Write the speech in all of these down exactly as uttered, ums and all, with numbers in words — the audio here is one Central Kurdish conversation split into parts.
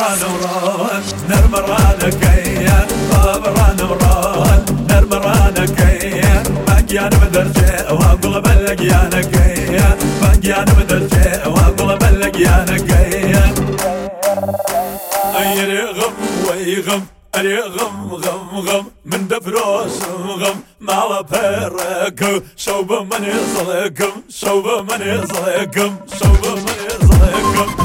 صبران وران نرمران كيان صبران وران نرمران كيان باقيان بدرجة واقول بلقيان كيان باقيان بدرجة واقول بلقيان كيان أي غم ويغم أري غم غم غم من دبروس غم مع بيرك شوب من يصلكم شوب من يصلكم شوب من يصلكم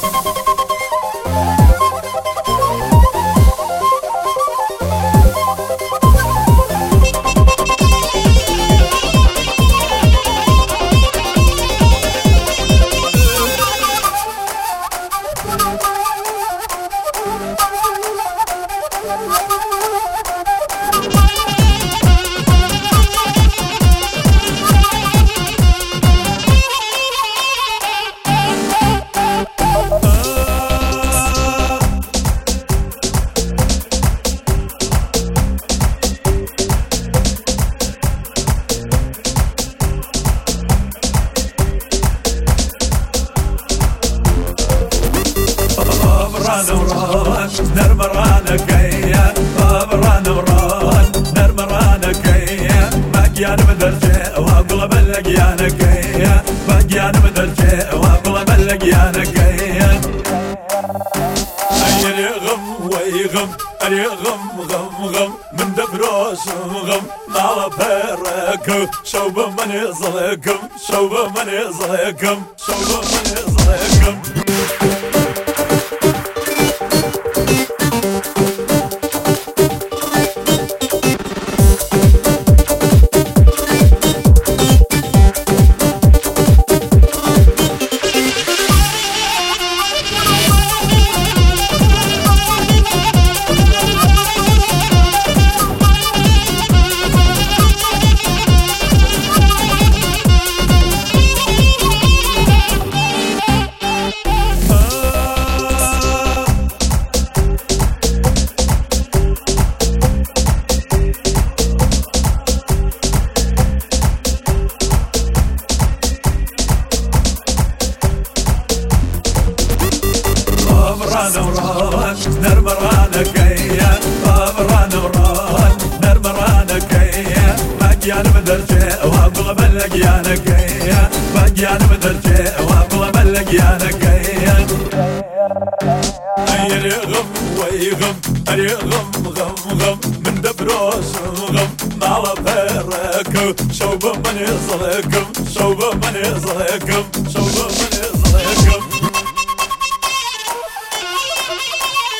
نرمران كيان صبران وران نرمران كيان باقيان بدرجة واقول بلقيان كيان باقيان بدرجة واقول بلقيان كيان أي غم ويغم أي غم غم غم من دبروس غم مع بيرك شوب من يصلكم شوب من يصلكم شوب من يصلكم نرمران كيان صبران وران نرمران كيان باقيان بدرجة واقول بلقيان كيان باقيان بدرجة واقول بلقيان كيان أي غم ويغم أي غم غم غم من دبروس غم مع بيرك شوب من يصلكم شوب من يصلكم شوب من يصلكم